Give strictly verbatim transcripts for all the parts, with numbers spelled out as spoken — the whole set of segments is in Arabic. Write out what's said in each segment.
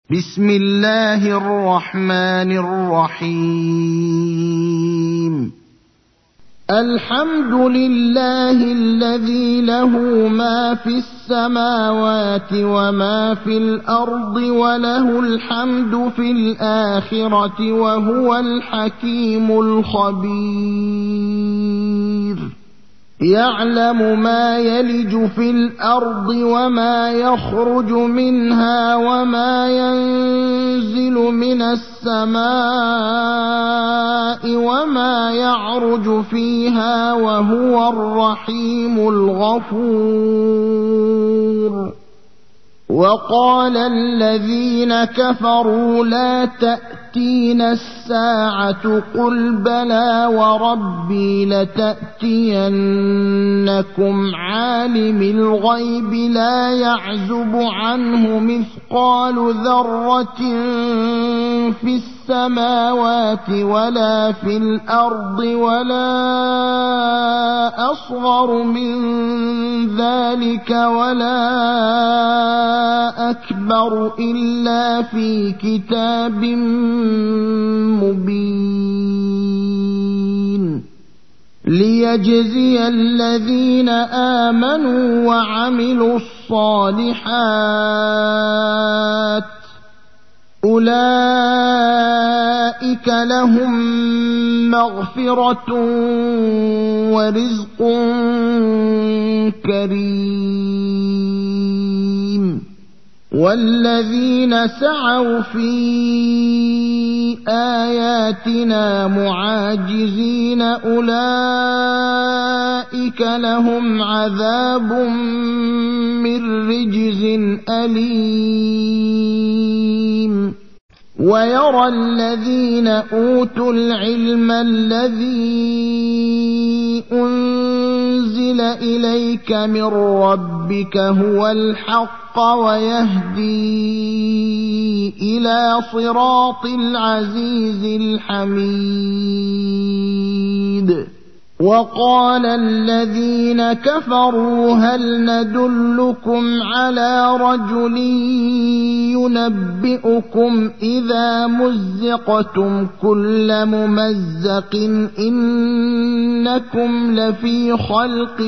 بسم الله الرحمن الرحيم الحمد لله الذي له ما في السماوات وما في الأرض وله الحمد في الآخرة وهو الحكيم الخبير يعلم ما يلج في الأرض وما يخرج منها وما ينزل من السماء وما يعرج فيها وهو الرحيم الغفور وقال الذين كفروا لا تأتينا الساعة قل بلى وربي لتأتينكم عالم الغيب لا يعزب عنه مثقال ذرة في السماوات ولا في الأرض ولا أصغر من ذلك ولا أكبر إلا في كتاب مبين ليجزي الذين آمنوا وعملوا الصالحات أولئك لهم مغفرة ورزق كريم والذين سعوا في آياتنا معاجزين أولئك لهم عذاب من رجز أليم ويرى الذين أوتوا العلم الذي أنزل إليك من ربك هو الحق ويهدي إلى صراط العزيز الحميد وقال الذين كفروا هل ندلكم على رجل ينبئكم إذا مزقتم كل ممزق إنكم لفي خلق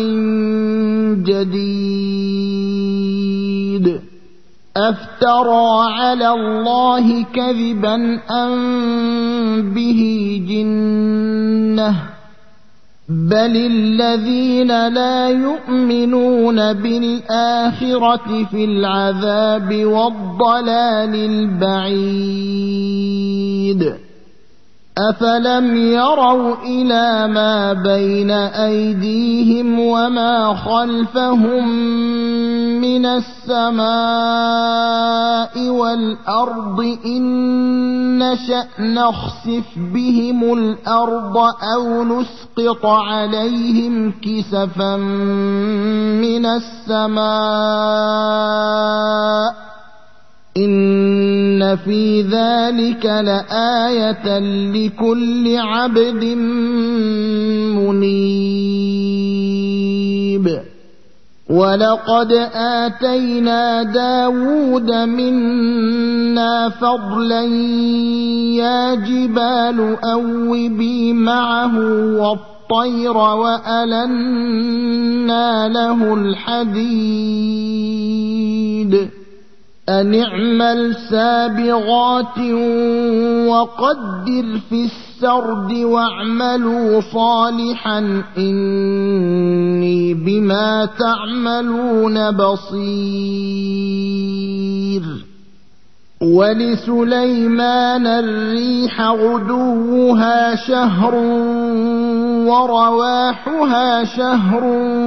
جديد أفترى على الله كذبا أم به جنة بل الذين لا يؤمنون بالآخرة في العذاب والضلال البعيد أفلم يروا إلى ما بين أيديهم وما خلفهم من السماء والأرض إن نشأ نخسف بهم الأرض أو نسقط عليهم كسفا من السماء إن في ذلك لآية لكل عبد منيب ولقد آتينا داود منا فضلا يا جبال أوبي معه والطير وألنا له الحديد أن اعمل سابغات وقدر في السرد واعملوا صالحا إني بما تعملون بصير ولسليمان الريح غدوها شهر ورواحها شهر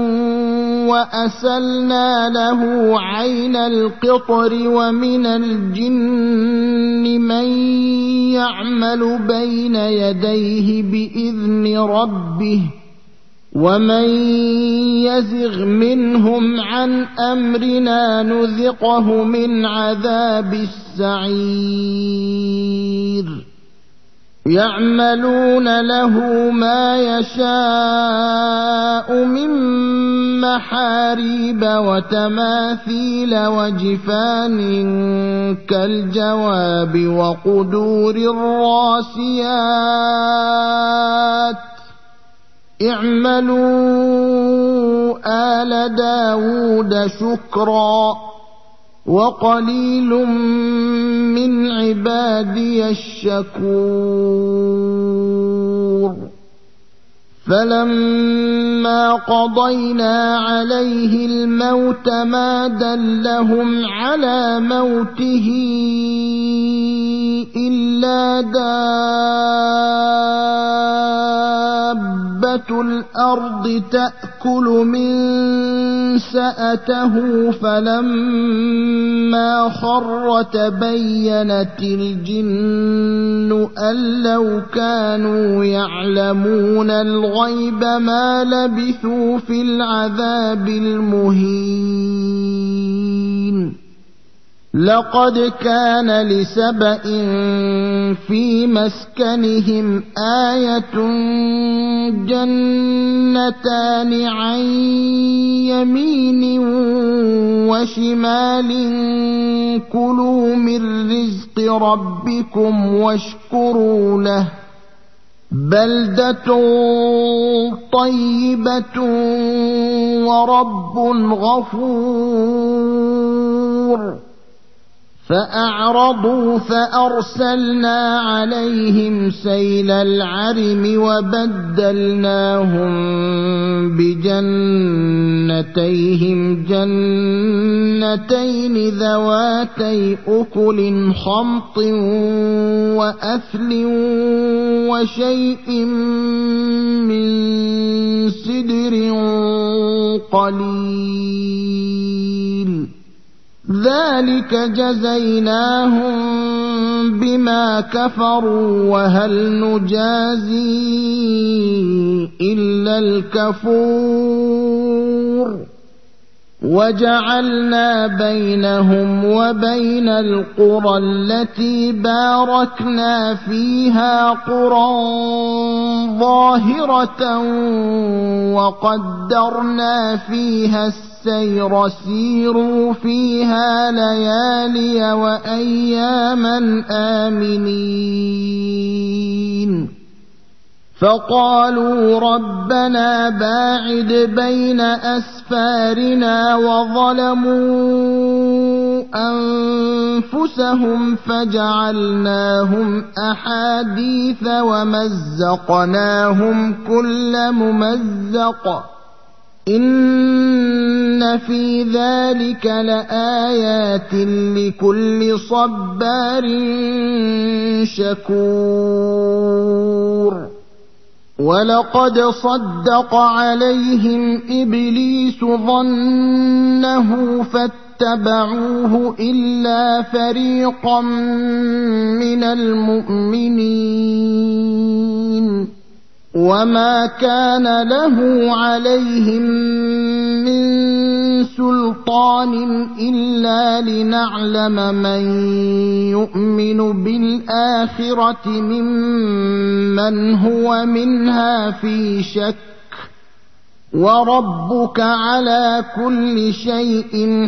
وأسلنا له عين القطر ومن الجن من يعمل بين يديه بإذن ربه ومن يزغ منهم عن أمرنا نذقه من عذاب السعير يعملون له ما يشاء من محاريب وتماثيل وجفان كالجواب وقدور الراسيات اعملوا آل داود شكرا وقليل من عبادي الشكور فلما قضينا عليه الموت ما دلهم على موته إلا دابة الأرض تأكل من سأته فلما خر تبينت الجن أن لو كانوا يعلمون الغيب ما لبثوا في العذاب المهين لقد كان لسبإ في مسكنهم آية جنتان عن يمين وشمال كلوا من رزق ربكم واشكروا له بلدة طيبة ورب غفور فأعرضوا فأرسلنا عليهم سيل العرم وبدلناهم بجنتيهم جنتين ذواتي أكل خمط وأثل وشيء من سدر قليل ذلك جزيناهم بما كفروا وهل نجازي إلا الكفور وجعلنا بينهم وبين القرى التي باركنا فيها قرى ظاهرة وقدرنا فيها السير سيروا فيها ليالي وأياما آمنين فقالوا ربنا باعد بين أسفارنا وظلموا أنفسهم فجعلناهم أحاديث ومزقناهم كل ممزق إن في ذلك لآيات لكل صبار شكور ولقد صدق عليهم إبليس ظنه فاتبعوه إلا فريقا من المؤمنين وما كان له عليهم من سلطان إلا لنعلم من يؤمن بالآخرة ممن هو منها في شك وربك على كل شيء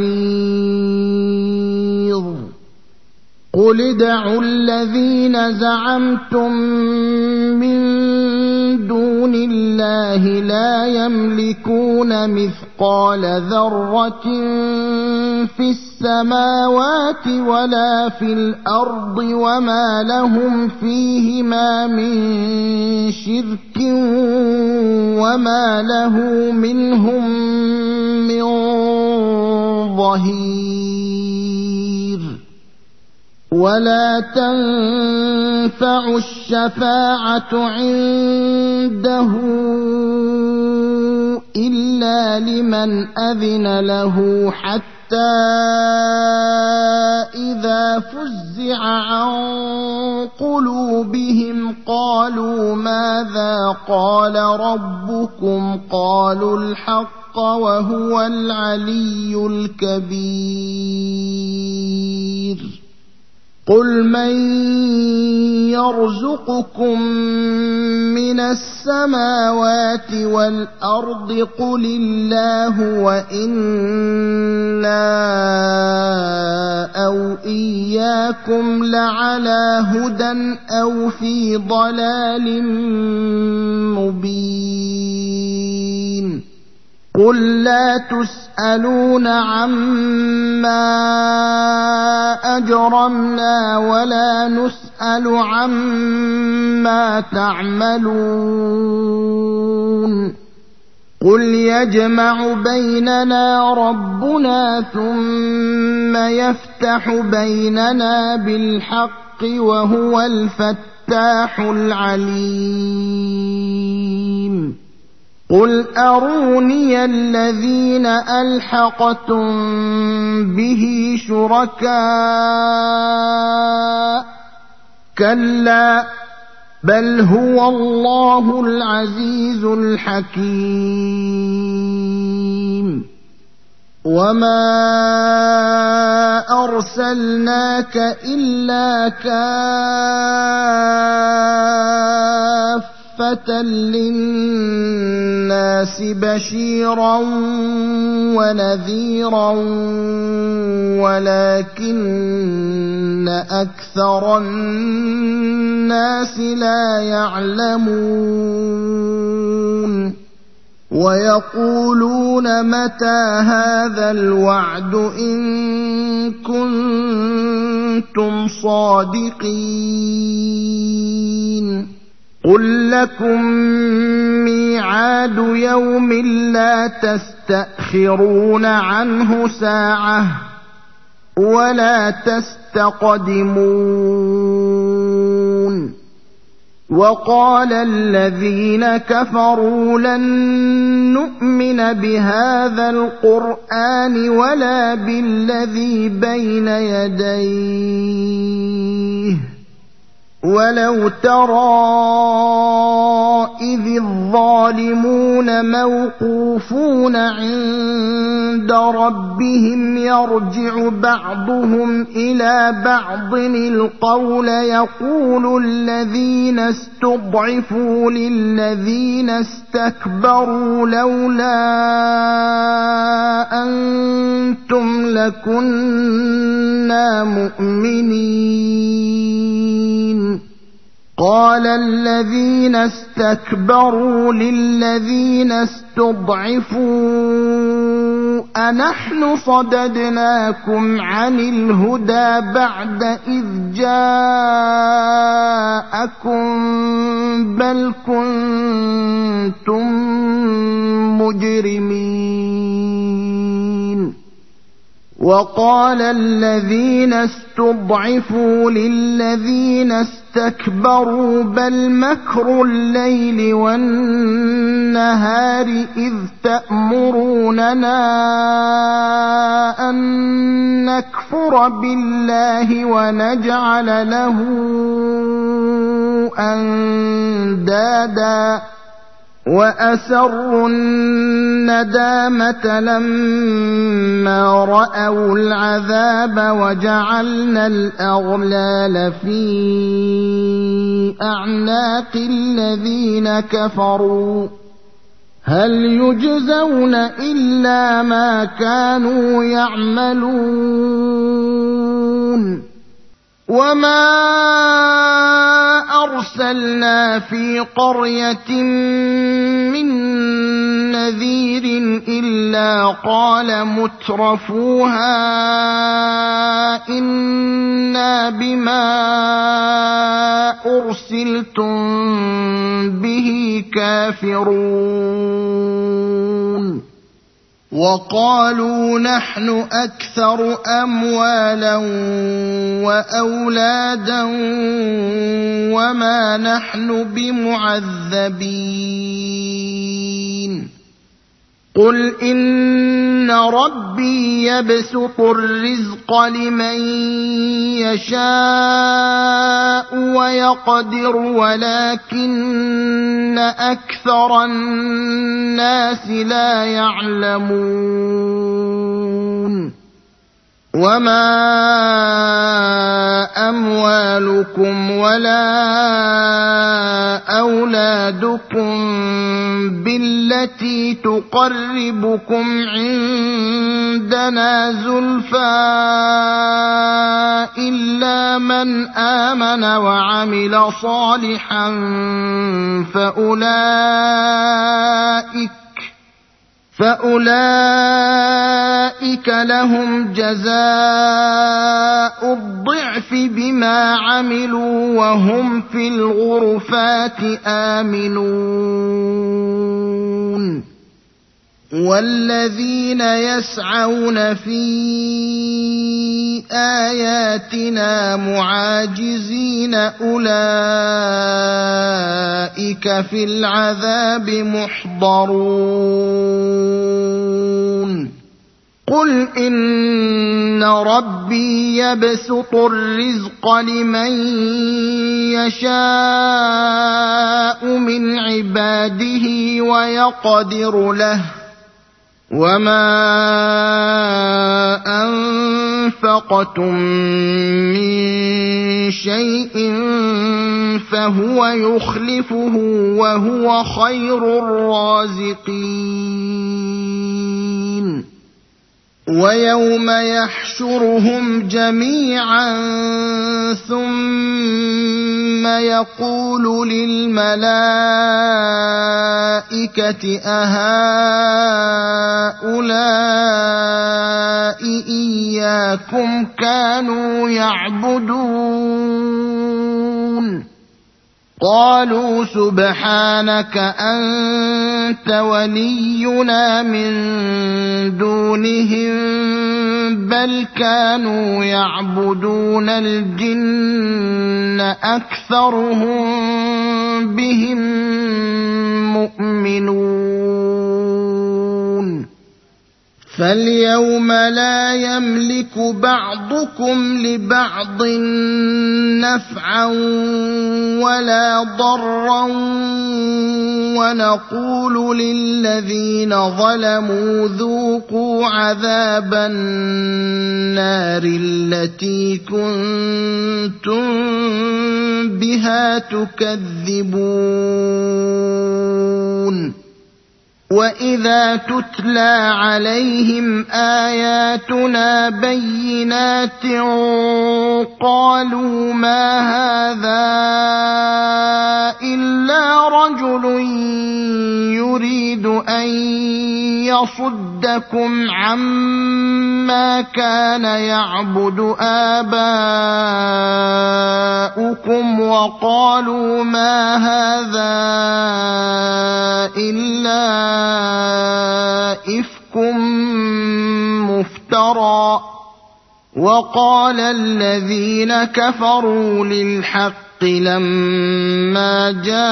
حفيظ قل ادعوا الذين زعمتم من دون الله لا يملكون مثقال ذرة في السماوات ولا في الأرض وما لهم فيهما من شرك وما له منهم من ظهير ولا تنفع الشفاعة عنده إلا لمن أذن له حتى إذا فزع عن قلوبهم قالوا ماذا قال ربكم قالوا الحق وهو العلي الكبير قُلْ مَن يَرْزُقُكُم مِّنَ السَّمَاوَاتِ وَالْأَرْضِ قُلِ اللَّهُ وَإِنَّا أَوْ إِيَّاكُمْ لَعَلَىٰ هُدًى أَوْ فِي ضَلَالٍ مُّبِينٍ قُل لَّا تُسْأَلُونَ عَمَّا أَجْرَمْنَا وَلَا نُسْأَلُ عَمَّا تَعْمَلُونَ قُلْ يَجْمَعُ بَيْنَنَا رَبُّنَا ثُمَّ يَفْتَحُ بَيْنَنَا بِالْحَقِّ وَهُوَ الْفَتَّاحُ الْعَلِيمُ قُلْ أَرُونِيَ الَّذِينَ أَلْحَقْتُم بِهِ شُرَكَاءَ ۖ كَلَّا بَلْ هُوَ اللَّهُ الْعَزِيزُ الْحَكِيمُ وَمَا أَرْسَلْنَاكَ إِلَّا كَافَّةً لِّلنَّاسِ بَشِيرًا وَنَذِيرًا وَلَٰكِنَّ أَكْثَرَ النَّاسِ لَا يَعْلَمُونَ وَيَقُولُونَ مَتَىٰ هَٰذَا الْوَعْدُ إِن كُنتُمْ صَادِقِينَ قُل لَّكُم مِّيعَادُ يَوْمٍ لَّا تَسْتَأْخِرُونَ عَنْهُ سَاعَةً وَلَا تَسْتَقْدِمُونَ وَقَالَ الَّذِينَ كَفَرُوا لَن نُّؤْمِنَ بِهَٰذَا الْقُرْآنِ وَلَا بِالَّذِي بَيْنَ يَدَيْهِ وَلَوْ تَرَىٰ إِذِ الظَّالِمُونَ مَوْقُوفُونَ عِندَ رَبِّهِمْ يَرْجِعُ بَعْضُهُمْ إِلَىٰ بَعْضٍ الْقَوْلَ يَقُولُ الَّذِينَ اسْتُضْعِفُوا لِلَّذِينَ اسْتَكْبَرُوا لَوْلَا أَنتُمْ لَكُنَّا مُؤْمِنِينَ قَالَ الَّذِينَ اسْتَكْبَرُوا لِلَّذِينَ اسْتُضْعِفُوا أَنَحْنُ صَدَدْنَاكُمْ عَنِ الْهُدَىٰ بَعْدَ إِذْ جَاءَكُم بَلْ كُنتُم مُّجْرِمِينَ وَقَالَ الَّذِينَ اسْتُضْعِفُوا لِلَّذِينَ اسْتَكْبَرُوا بَلْ مَكْرُ اللَّيْلِ وَالنَّهَارِ إِذْ تَأْمُرُونَنَا أَن نَّكْفُرَ بِاللَّهِ وَنَجْعَلَ لَهُ أَندَادًا وَأَسَرُّوا النَّدَامَةَ لَمَّا رَأَوُا الْعَذَابَ وَجَعَلْنَا الْأَغْلَالَ فِي أَعْنَاقِ الَّذِينَ كَفَرُوا هَلْ يُجْزَوْنَ إِلَّا مَا كَانُوا يَعْمَلُونَ وَمَا أَرْسَلْنَا فِي قَرْيَةٍ مِّن نَّذِيرٍ إِلَّا قَالَ مُتْرَفُوهَا إِنَّا بِمَا أُرْسِلْتُم بِهِ كَافِرُونَ وَقَالُوا نَحْنُ أَكْثَرُ أَمْوَالًا وَأَوْلَادًا وَمَا نَحْنُ بِمُعَذَّبِينَ قُلْ إِنَّ رَبِّي يَبْسُطُ الرِّزْقَ لِمَن يَشَاءُ وَيَقْدِرُ وَلَٰكِنَّ أَكْثَرَ النَّاسِ لَا يَعْلَمُونَ وَمَا أموالكم ولا أولادكم بالتي تقربكم عندنا زلفى إلا من آمن وعمل صالحا فأولئك فأولئك لهم جزاء الضعف بما عملوا وهم في الغرفات آمنون والذين يسعون في آياتنا معاجزين أولئك في العذاب محضرون قل إن ربي يبسط الرزق لمن يشاء من عباده ويقدر له وما أنفقتم من شيء فهو يخلفه وهو خير الرازقين ويوم يحشرهم جميعا ثم يقول للملائكة أهؤلاء إياكم كانوا يعبدون قالوا سبحانك أنت ولينا من دونهم بل كانوا يعبدون الجن أكثرهم بهم مؤمنون فاليوم لا يملك بعضكم لبعض نفعا ولا ضرا ونقول للذين ظلموا ذوقوا عذاب النار التي كنتم بها تكذبون وإذا تتلى عليهم آياتنا بينات قالوا ما هذا إلا رجل يريد أن يصدكم عما كان يعبد آباؤكم وقالوا ما هذا إلا إفك مفترى وقال الذين كفروا للحق لما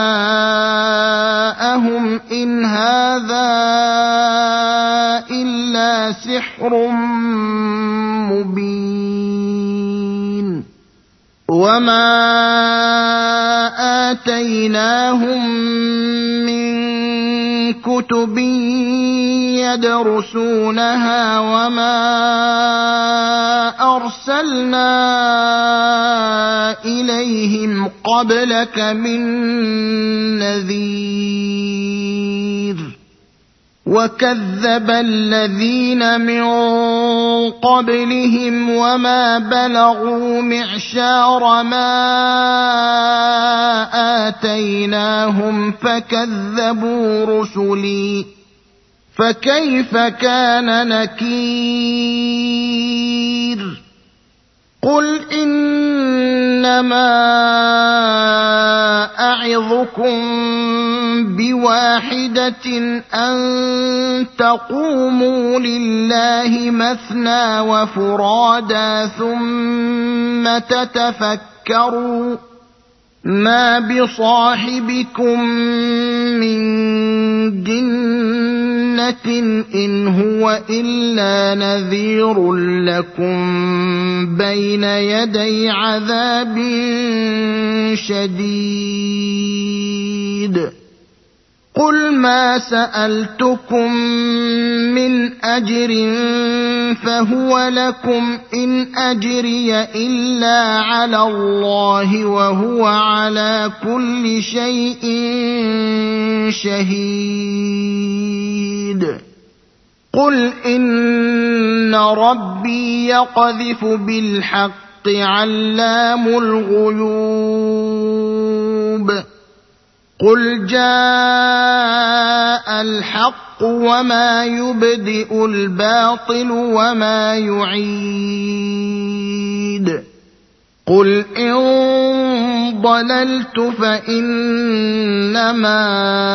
جاءهم إن هذا إلا سحر مبين وما آتيناهم من كتب يدرسونها وما أرسلنا إليهم قبلك من نذير وكذب الذين من قبلهم وما بلغوا معشار ما آتيناهم فكذبوا رسلي فكيف كان نكير قل إنما أعظكم بواحدة أن تقوموا لله مثنى وفرادا ثم تتفكروا ما بصاحبكم من جنة إن هو إلا نذير لكم بين يدي عذاب شديد قل ما سألتكم من أجر فهو لكم إن أجري إلا على الله وهو على كل شيء شهيد قل إن ربي يقذف بالحق علام الغيوب قل جاء الحق وما يبدئ الباطل وما يعيد قل إن ضللت فإنما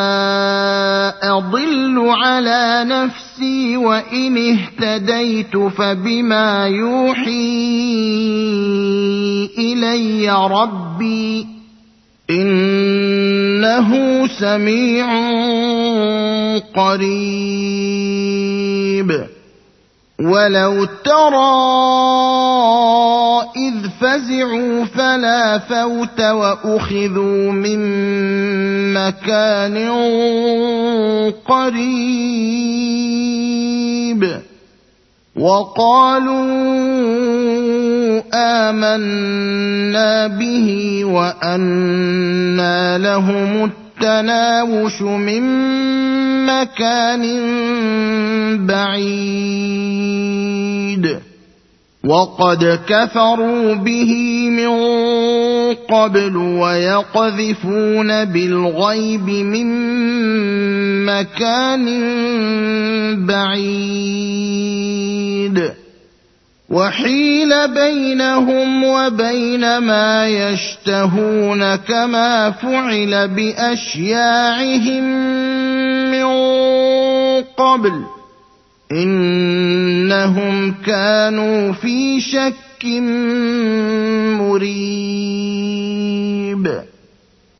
أضل على نفسي وإن اهتديت فبما يوحي إلي ربي إنه سميع قريب ولو ترى إذ فزعوا فلا فوت وأخذوا من مكان قريب وقالوا آمنا به وأنى لهم التناوش من مكان بعيد وقد كفروا به من قبل ويقذفون بالغيب من مكان بعيد وحيل بينهم وبين ما يشتهون كما فعل بأشياعهم من قبل إنهم كانوا في شك مريب